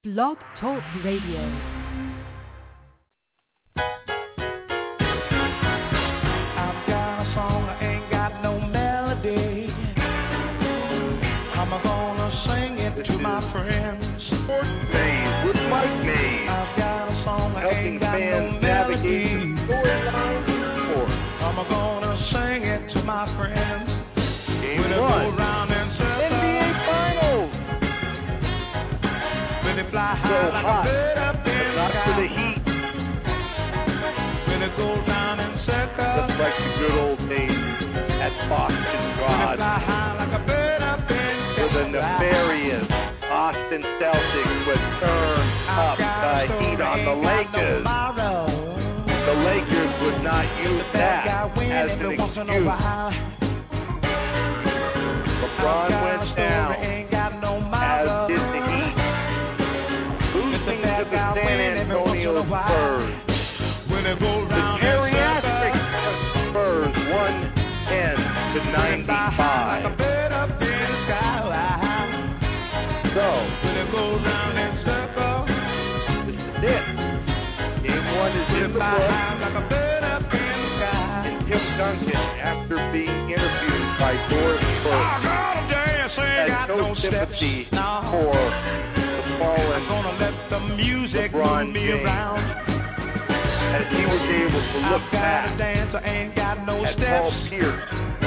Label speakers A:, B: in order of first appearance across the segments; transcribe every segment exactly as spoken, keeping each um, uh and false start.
A: Blog Talk Radio.
B: To my friends, Sports Maze with Mike Maze. I've got a song I helping fans no navigate the storylines of sports. I'm gonna sing it to my friends. Game when one, N B A Finals. When they fly high so like hot, a bird up in the not sky. For the Heat. When it goes down in circles, just like the good old days at Boston God. When they fly high like a bird up in the sky. For the nefarious Boston Celtics would turn up the heat on the Lakers. The Lakers would not use that as an excuse. LeBron went down, as did the Heat, losing to the San Antonio Spurs. The geriatric Spurs one ten to ninety-five. So, when it goes round in circles, this is it. Game one is in the books. Like a bird up in the sky. And Tim Duncan, after being interviewed by Doris Burke, had no sympathy for the fallen LeBron James, as he was able to look back at Paul Pierce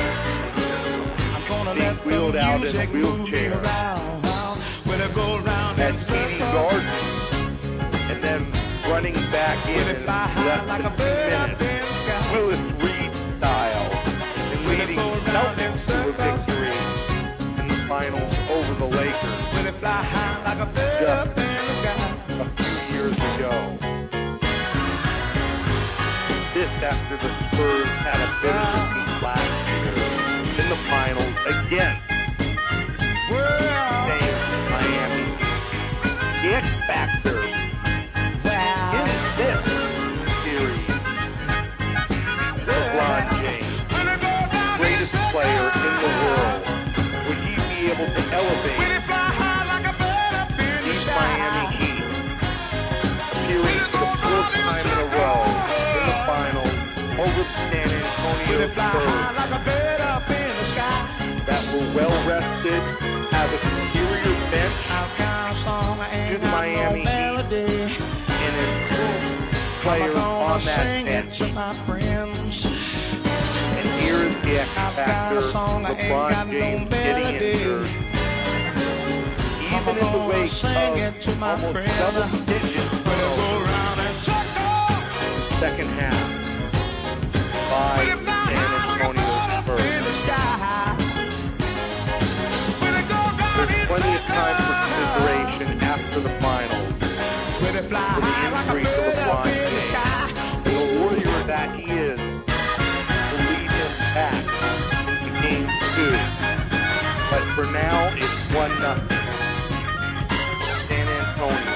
B: being wheeled out in a wheelchair, at T D Garden, and then running back in in less than two minutes, Willis Reed style, and leading Celtics to a victory in the finals over the Lakers just a few years ago. This after the Spurs had a bitter defeat last year in the finals against Miami. The X Factor in this series, LeBron James, greatest player in the world. Would he be able to elevate these Miami Heat, appearing for the fourth time in a row in the finals over the San Antonio Spurs that were well rested, have a superior bench to the Miami Heat, and improved players on that bench. And here is the X Factor, LeBron James getting injured. Even in the wake of almost double digits second half by San Antonio Spurs. There's plenty of time for consideration after the finals for the injury to LeBron James. The warrior that he is to lead him back into game two. But for now, it's one nothing. San Antonio.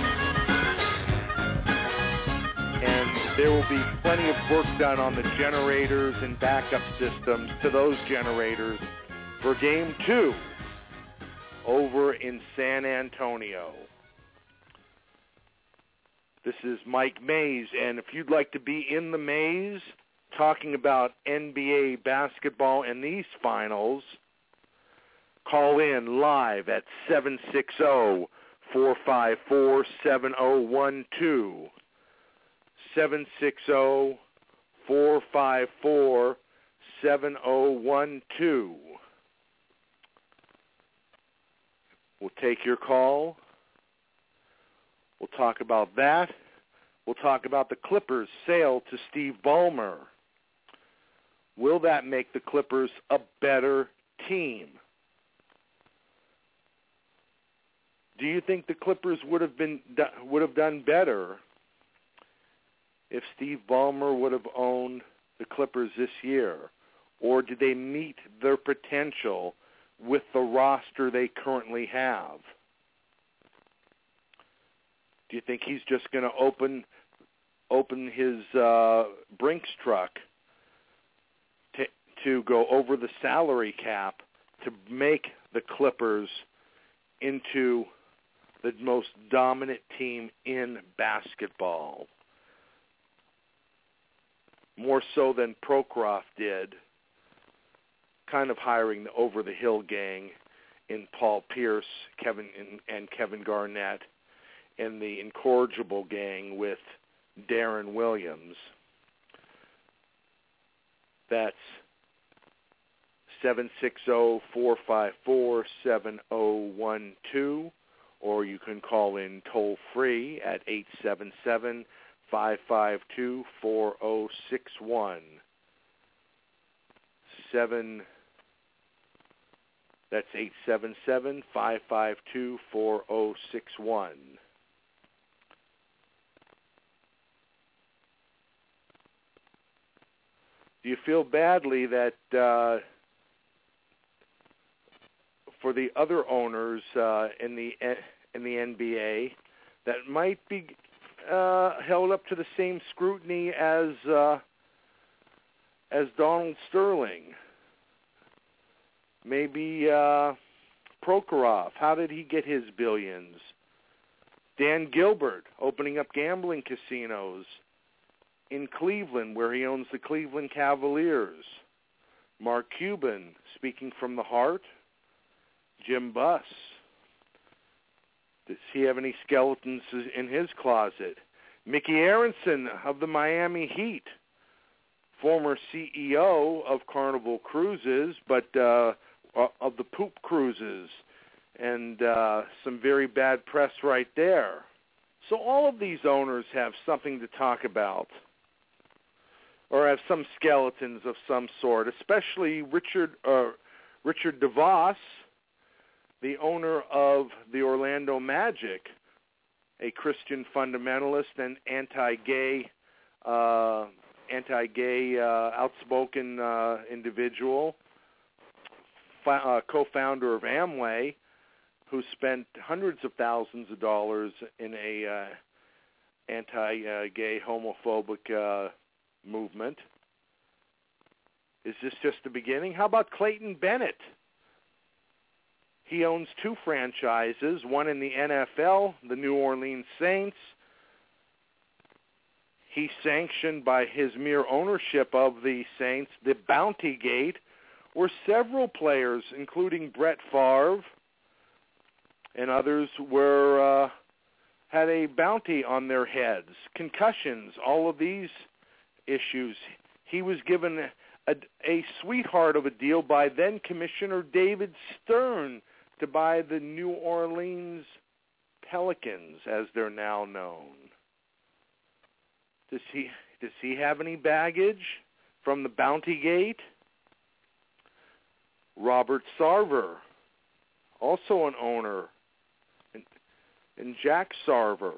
B: And there will be plenty of work done on the generators and backup systems to those generators for game two over in San Antonio. This is Mike Maze, and if you'd like to be in the maze talking about N B A basketball and these finals, call in live at seven six zero, four five four, seven zero one two. seven six zero, four five four, seven zero one two. We'll take your call. We'll talk about that. We'll talk about the Clippers' sale to Steve Ballmer. Will that make the Clippers a better team? Do you think the Clippers would have been would have done better if Steve Ballmer would have owned the Clippers this year? Or did they meet their potential with the roster they currently have? Do you think he's just going to open open his uh, Brinks truck to, to go over the salary cap to make the Clippers into the most dominant team in basketball. More so than Prokhorov did, kind of hiring the over-the-hill gang in Paul Pierce, Kevin and, and Kevin Garnett, and the incorrigible gang with Darren Williams. That's seven six zero, four five four, seven zero one two, or you can call in toll-free at eight seven seven, five five two, four zero six one. Seven, that's eight seven seven, five five two, four zero six one. Do you feel badly that uh, for the other owners uh, in the in the N B A that might be uh, held up to the same scrutiny as uh, as Donald Sterling? Maybe uh, Prokhorov. How did he get his billions? Dan Gilbert opening up gambling casinos in Cleveland, where he owns the Cleveland Cavaliers. Mark Cuban, speaking from the heart. Jim Buss. Does he have any skeletons in his closet? Mickey Aronson of the Miami Heat, former C E O of Carnival Cruises, but uh, of the Poop Cruises, and uh, some very bad press right there. So all of these owners have something to talk about, or have some skeletons of some sort, especially Richard uh, Richard DeVos, the owner of the Orlando Magic, a Christian fundamentalist and anti-gay, uh, anti-gay, uh, outspoken uh, individual, fi- uh, co-founder of Amway, who spent hundreds of thousands of dollars in a uh, anti-gay, homophobic uh, movement. Is this just the beginning? How about Clayton Bennett? He owns two franchises, one in the N F L, the New Orleans Saints. He sanctioned by his mere ownership of the Saints the Bounty Gate, where several players, including Brett Favre and others, were uh, had a bounty on their heads, concussions, all of these issues. He was given a, a sweetheart of a deal by then Commissioner David Stern to buy the New Orleans Pelicans, as they're now known. Does he does he have any baggage from the Bounty Gate? Robert Sarver, also an owner, and, and Jack Sarver.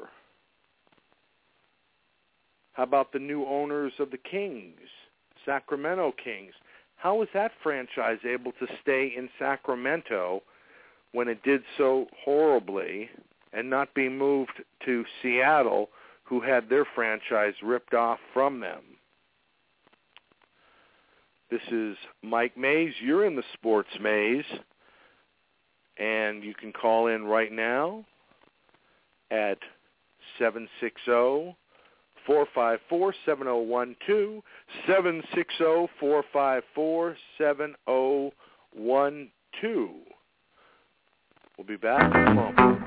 B: How about the new owners of the Kings, Sacramento Kings? How was that franchise able to stay in Sacramento when it did so horribly and not be moved to Seattle, who had their franchise ripped off from them? This is Mike Mays. You're in the Sports Maze, and you can call in right now at seven six zero, four five four, seven zero one two, seven six zero, four five four, seven zero one two. We'll be back in a moment.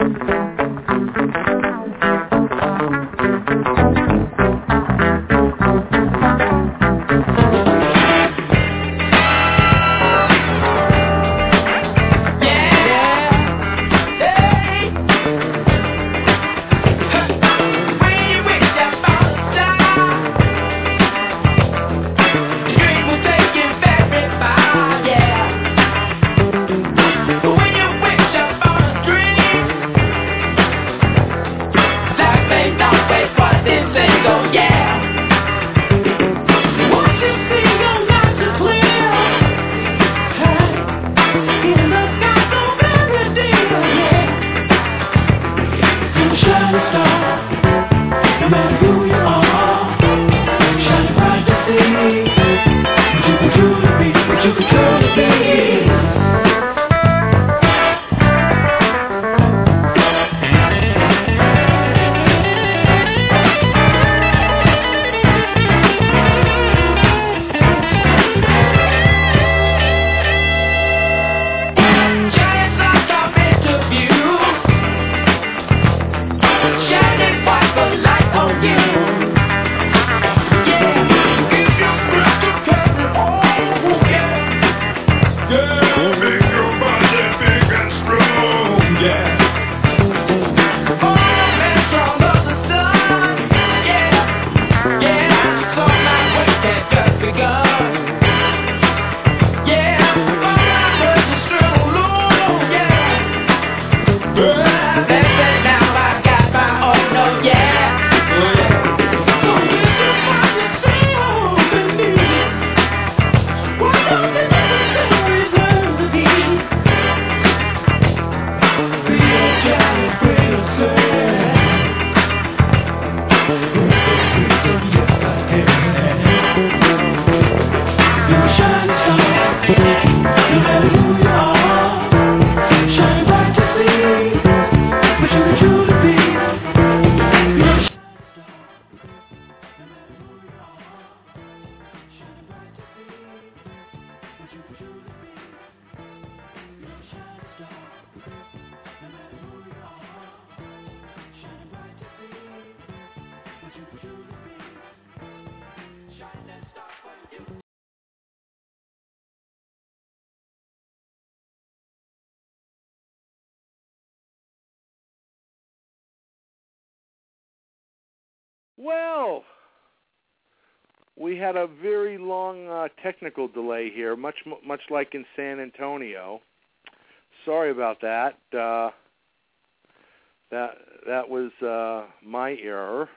B: Well, we had a very long uh, technical delay here, much much like in San Antonio. Sorry about that. Uh, that that was uh, my error.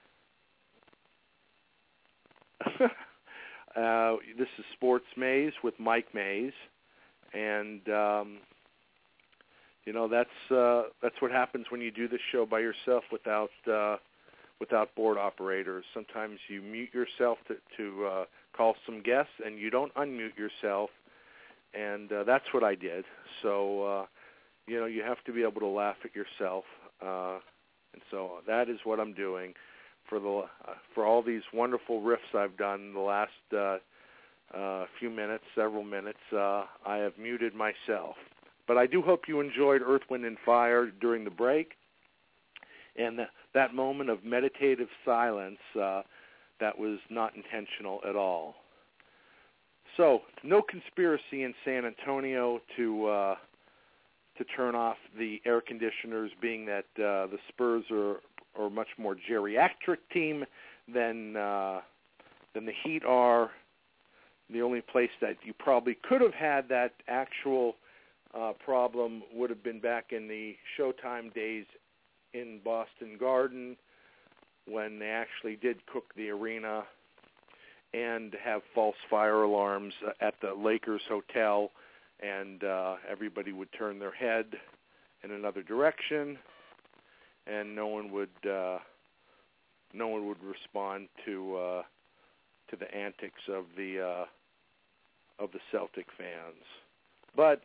B: uh, this is Sports Maze with Mike Maze, and um, you know that's uh, that's what happens when you do this show by yourself without. Uh, without board operators. Sometimes you mute yourself to, to uh, call some guests, and you don't unmute yourself, and uh, that's what I did. So, uh, you know, you have to be able to laugh at yourself, uh, and so that is what I'm doing for the uh, for all these wonderful riffs I've done in the last uh, uh, few minutes, several minutes. Uh, I have muted myself. But I do hope you enjoyed Earth, Wind, and Fire during the break. And that, that moment of meditative silence, uh, that was not intentional at all. So, no conspiracy in San Antonio to uh, to turn off the air conditioners, being that uh, the Spurs are, are a much more geriatric team than uh, than the Heat are. The only place that you probably could have had that actual uh, problem would have been back in the Showtime days in Boston Garden, when they actually did cook the arena and have false fire alarms at the Lakers Hotel, and uh, everybody would turn their head in another direction, and no one would uh, no one would respond to uh, to the antics of the uh, of the Celtic fans. But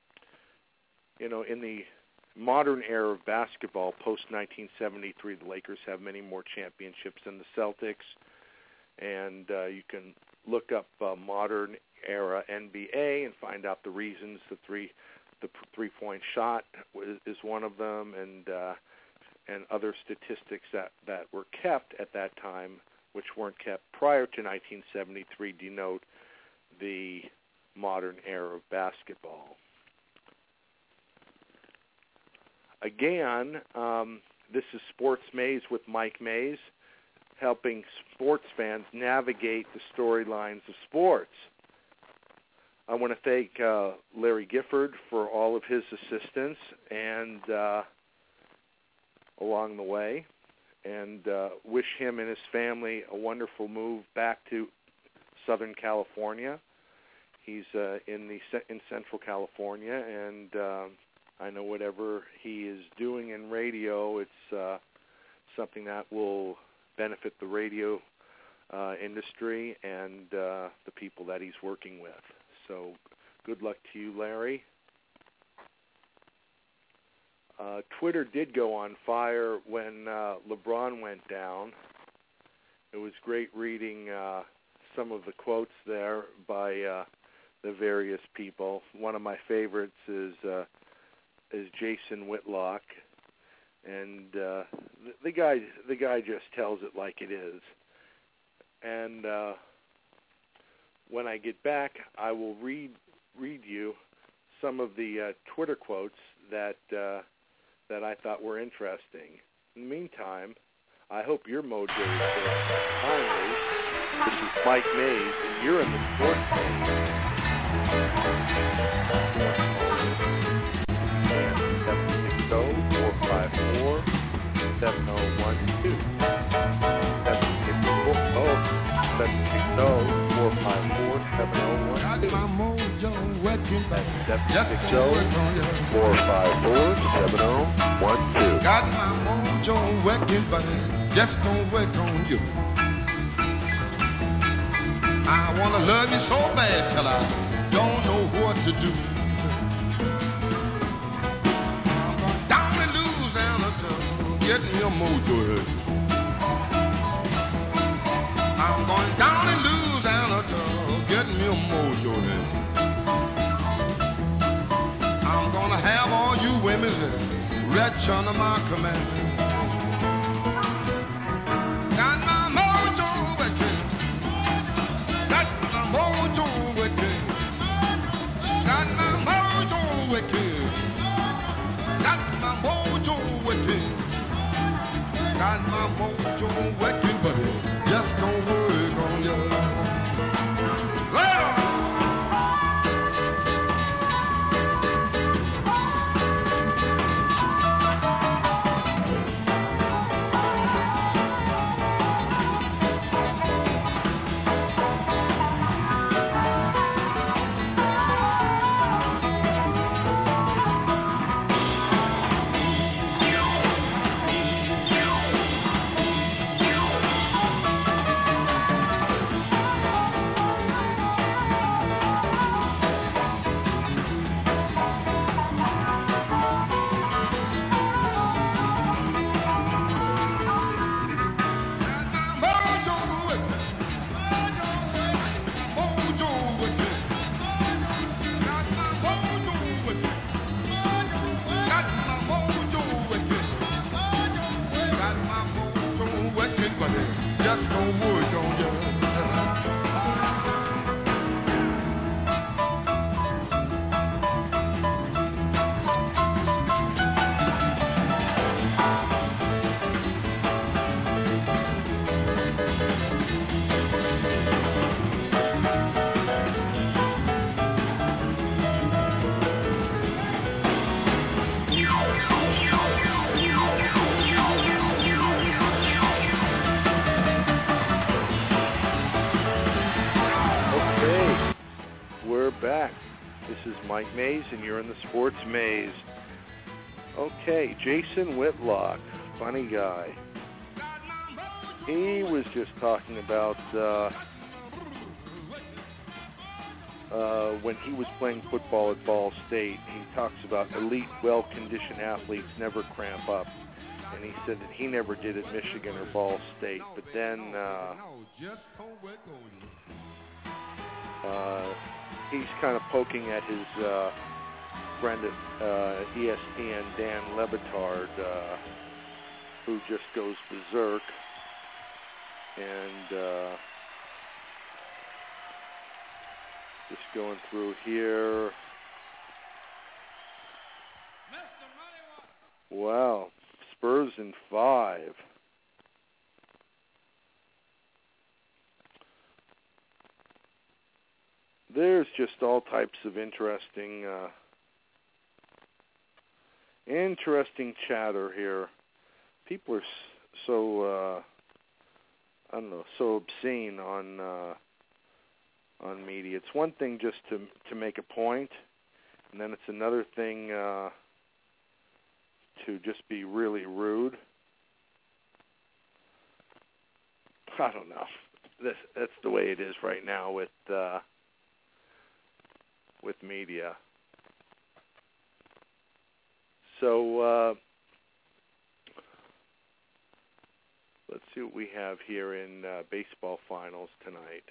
B: you know, in the modern era of basketball, post nineteen seventy-three, the Lakers have many more championships than the Celtics, and uh, you can look up uh, modern era N B A and find out the reasons. The three, the three-point shot is one of them, and uh, and other statistics that, that were kept at that time, which weren't kept prior to nineteen seventy-three, denote the modern era of basketball. Again, um, this is Sports Maze with Mike Maze, helping sports fans navigate the storylines of sports. I want to thank uh, Larry Gifford for all of his assistance and uh, along the way, and uh, wish him and his family a wonderful move back to Southern California. He's uh, in the in Central California, and uh, I know whatever he is doing in radio, it's uh, something that will benefit the radio uh, industry and uh, the people that he's working with. So good luck to you, Larry. Uh, Twitter did go on fire when uh, LeBron went down. It was great reading uh, some of the quotes there by uh, the various people. One of my favorites is uh, is Jason Whitlock, and uh, the, the guy the guy just tells it like it is. And uh, when I get back, I will read read you some of the uh, Twitter quotes that uh, that I thought were interesting. In the meantime, I hope your mojo is good. Finally, this is Mike Maze, and you're in the Sports Maze. seven six zero, four five four, seven zero one two. seven six zero, four five four, seven zero one two. seven six zero, four five four, seven zero one two.
C: Got my mojo working, but it just don't work on you. I want to love you so bad till I don't know what to do. I'm going down in Louisiana to get me a mojo hurt. I'm going down in Louisiana to get me a mojo hurt. I'm going to have all you women that wretch under my command. Got my mojo working. Got my mojo working. Got my mojo working. Got my mojo working. got my mojo working, but it just don't work on you. Later!
B: Mike Mays, and you're in the Sports Maze. Okay, Jason Whitlock, funny guy. He was just talking about uh, uh, when he was playing football at Ball State. He talks about elite, well-conditioned athletes never cramp up. And he said that he never did at Michigan or Ball State. But then uh, uh, he's kind of poking at his uh, friend at uh, E S P N, Dan Le Batard, uh, who just goes berserk. And uh, just going through here. Wow, Spurs in five. There's just all types of interesting, uh, interesting chatter here. People are so, uh, I don't know, so obscene on uh, on media. It's one thing just to to make a point, and then it's another thing uh, to just be really rude. I don't know. This, that's the way it is right now with uh, with media. So uh, let's see what we have here in uh, baseball finals tonight.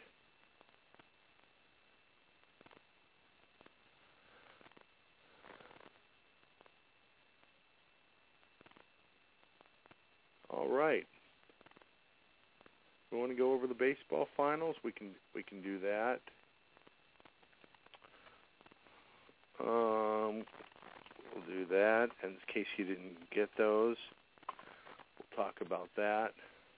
B: All right. We want to go over the baseball finals. We can we can do that. Um, we'll do that. And in case you didn't get those, we'll talk about that.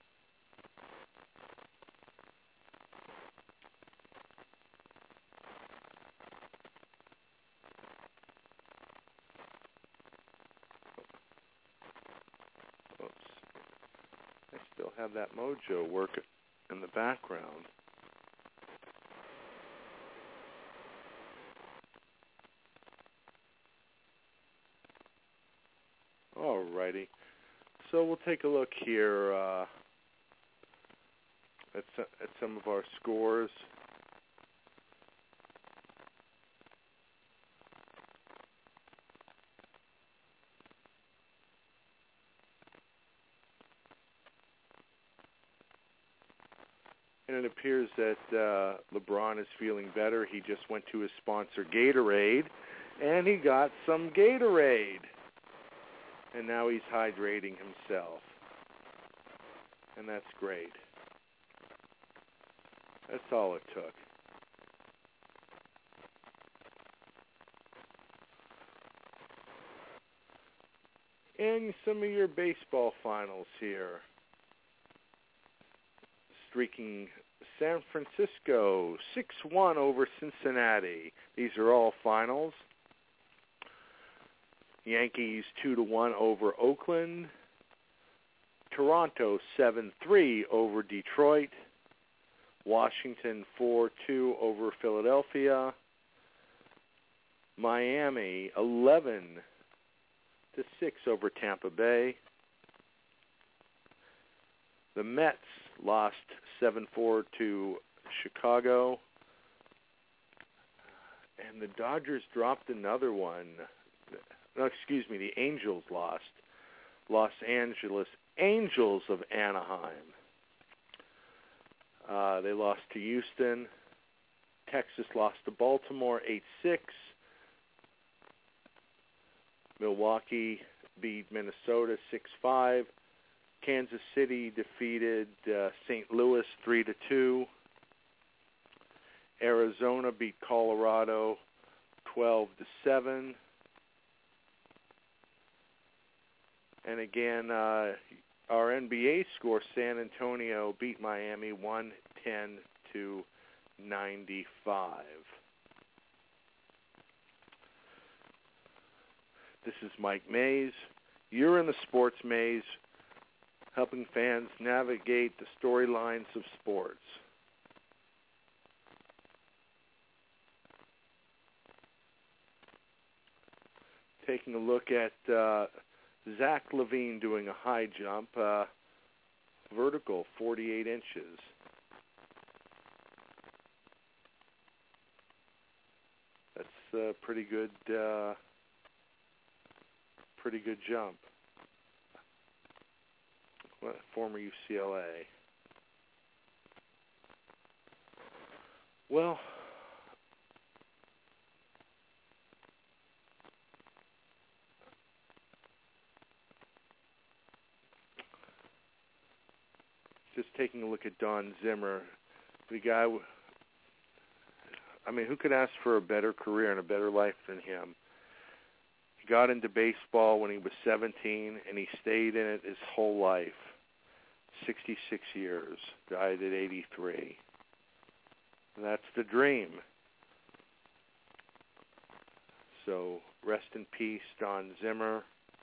B: Oops. I still have that mojo working in the background. Alrighty. So we'll take a look here uh, at, some, at some of our scores. And it appears that uh, LeBron is feeling better. He just went to his sponsor, Gatorade, and he got some Gatorade. And now he's hydrating himself. And that's great. That's all it took. And some of your baseball finals here. Streaking San Francisco six one over Cincinnati. These are all finals. Yankees two to one over Oakland. Toronto seven three over Detroit. Washington four two over Philadelphia. Miami eleven to six over Tampa Bay. The Mets lost seven four to Chicago. And the Dodgers dropped another one. No, excuse me, the Angels lost. Los Angeles Angels of Anaheim. Uh, they lost to Houston. Texas lost to Baltimore eight six. Milwaukee beat Minnesota six five. Kansas City defeated uh, Saint Louis three to two. Arizona beat Colorado twelve to seven. And again, uh, our N B A score, San Antonio beat Miami one ten to ninety-five. This is Mike Mays. You're in the sports maze, helping fans navigate the storylines of sports. Taking a look at uh, Zach LaVine doing a high jump, uh, vertical, forty-eight inches. That's a pretty good, uh, pretty good jump. Well, former U C L A. Well, just taking a look at Don Zimmer, the guy, I mean, who could ask for a better career and a better life than him? He got into baseball when he was seventeen, and he stayed in it his whole life, sixty-six years, died at eighty-three. And that's the dream. So rest in peace, Don Zimmer.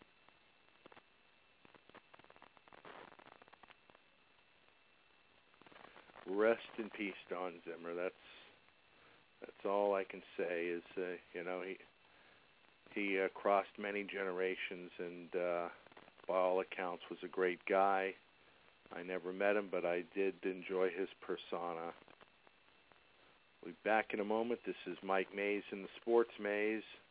B: Rest in peace, Don Zimmer. That's that's all I can say. Is uh, you know he he uh, crossed many generations, and uh, by all accounts was a great guy. I never met him, but I did enjoy his persona. We'll be back in a moment. This is Mike Mays in the Sports Maze.